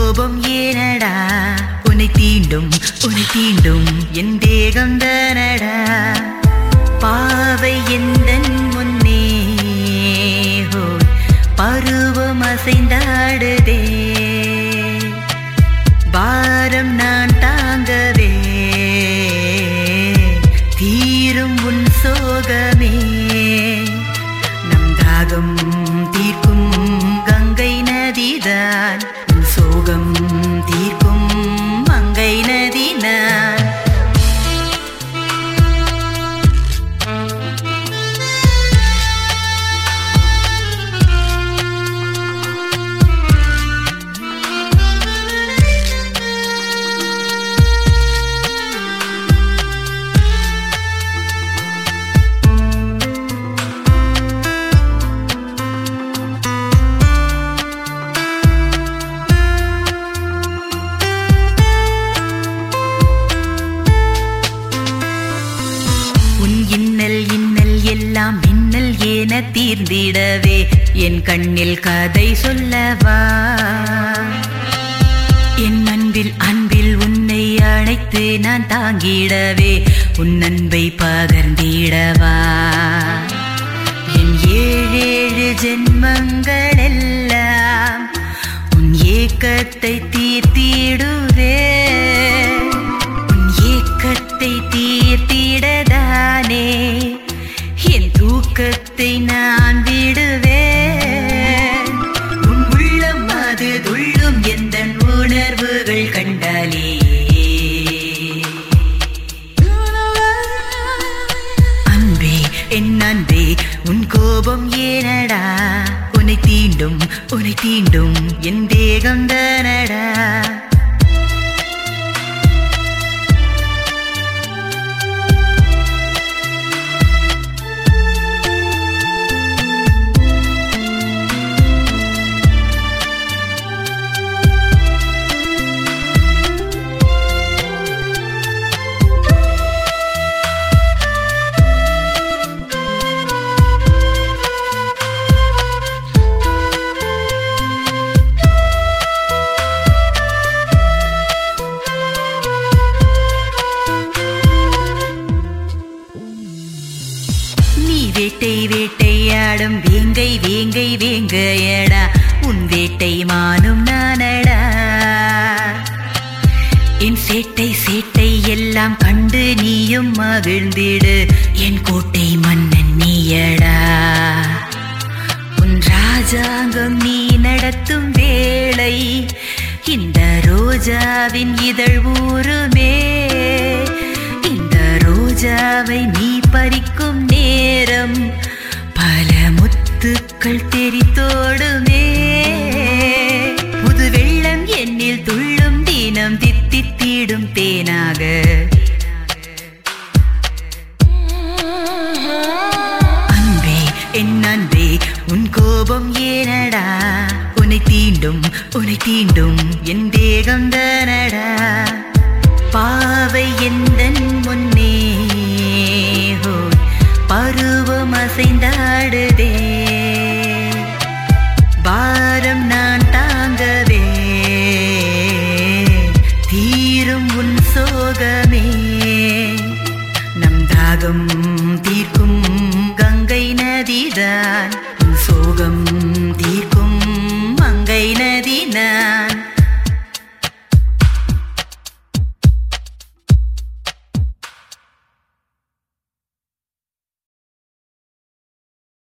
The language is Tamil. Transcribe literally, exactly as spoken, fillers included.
கோபம் ஏனடா உன்னை தீண்டும் உன்னை தீண்டும் என் தேகம் தானடா பாவை எந்தன் முன்னே ஹோய் பருவம் அசைந்தாடுதே பாரம் நான் தாங்கவே தீரும் உன் சோகமே நம் தாகம் தீர்க்கும் கங்கை நதிதான் சோகம் தீர்க்கும் மங்கை நதி நான் இன்னல் இன்னல் எல்லாம் மின்னல் ஏன தீர்ந்திடவே என் கண்ணில் கதை சொல்லவா என் அன்பில் அன்பில் உன்னை அழைத்து நான் தாங்கிடவே உன் அன்பை பகர்ந்திடவா என் ஏழேழு ஜென்மங்கள் எல்லாம் உன் ஏக்கத்தை தீர்த்திடுவே உன் ஏக்கத்தை தீர்த்திடதானே என் தூக்கத்தை நான் விடுவேன் உன் உள்ளம் அது துள்ளும் எந்த உணர்வுகள் கண்டாலே அன்பே என் அன்பே உன் கோபம் ஏனடா உன்னை தீண்டும் உன்னை தீண்டும் என் தேகம் தானடா வேட்டை வேட்டையாடும் வேங்கை வேங்கை வேங்கையடா உன் வேட்டை மானும் நானடா என் சேட்டை சேட்டை எல்லாம் கண்டு நீயும் மகிழ்ந்திடு என் கோட்டை மன்னன் நீயடா உன் ராஜாங்கம் நீ நடத்தும் வேளை இந்த ரோஜாவின் இதழ் ஊருமே இந்த ரோஜாவை நீ பறிக்கும் நேரம் பல முத்துக்கள் தெரித்தோடுமே புது வெள்ளம் என்னில் துள்ளும் தினம் தித்தித்திடும் தேனாக அன்பே என் அன்பே உன் கோபம் ஏனடா உன்னை தீண்டும் உன்னை தீண்டும் என் தேகம் தானடா பாவை எந்தன் முன்னே ஹோய் பருவம் அசைந்தாடுதே